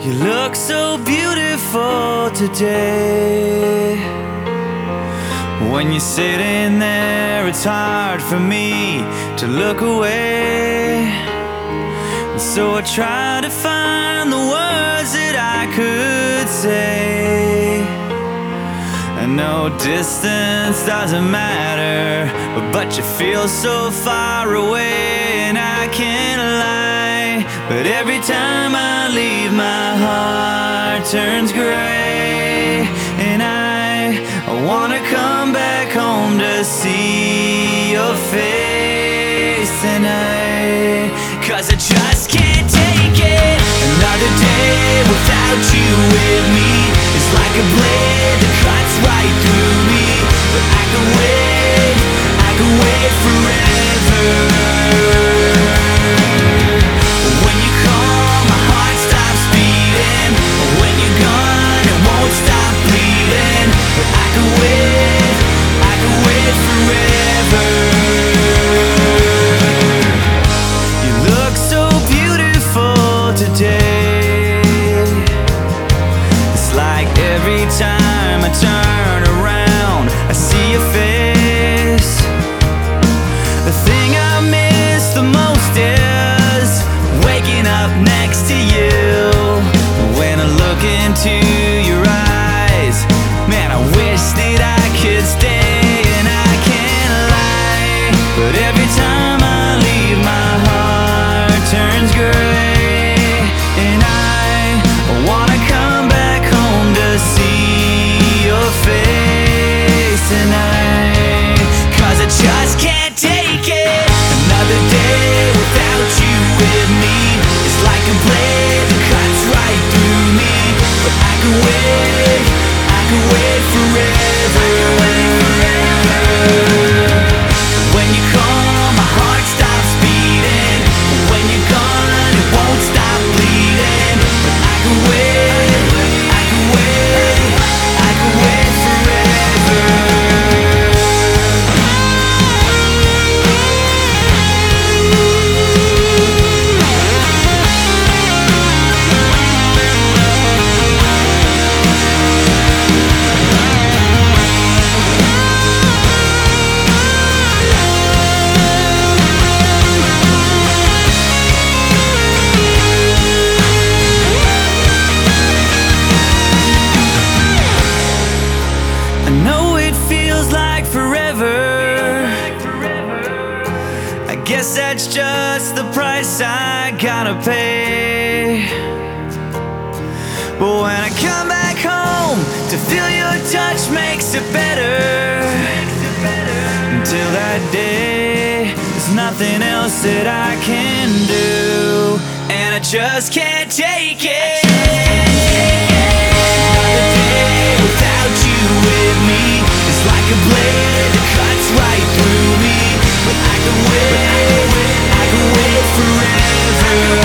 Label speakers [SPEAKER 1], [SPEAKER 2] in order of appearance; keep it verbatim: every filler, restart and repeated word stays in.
[SPEAKER 1] You look so beautiful today. When you're sitting there, it's hard for me to look away. And so I try to find the words that I could say. I know distance doesn't matter, but you feel so far away, and I can't lie. But every time I leave, my heart turns gray, and I, I wanna come back home to see your face tonight. Cause I just can't take it. Another day without you with me is like a blade that cuts right through me. But I could wait, I could wait forever. When you call, my heart stops beating. When you're gone, it won't stop bleeding. But I could wait, I could wait forever. You look so beautiful today. It's like every time I turn around, I see your face. The thing I miss the most is waking up next to you. When I look into your eyes, man, I wish that I could stay, and I can't lie. But every time I leave, my heart turns gray, and I wanna come back home to see your face tonight. Cause I just can't take it. Another day without you with me is like a blade that cuts right through me. But I could wait, I could wait forever. When you call, my heart stops beating. When you're gone, it won't stop bleeding. But I could wait, I could wait, I could wait forever. I know it feels like forever. I guess that's just the price I gotta pay. But when I come back home, to feel your touch makes it better. Until that day, there's nothing else that I can do, and I just can't take it. Another day without you with me is like a blade that cuts right through me. But I could wait, I could wait forever.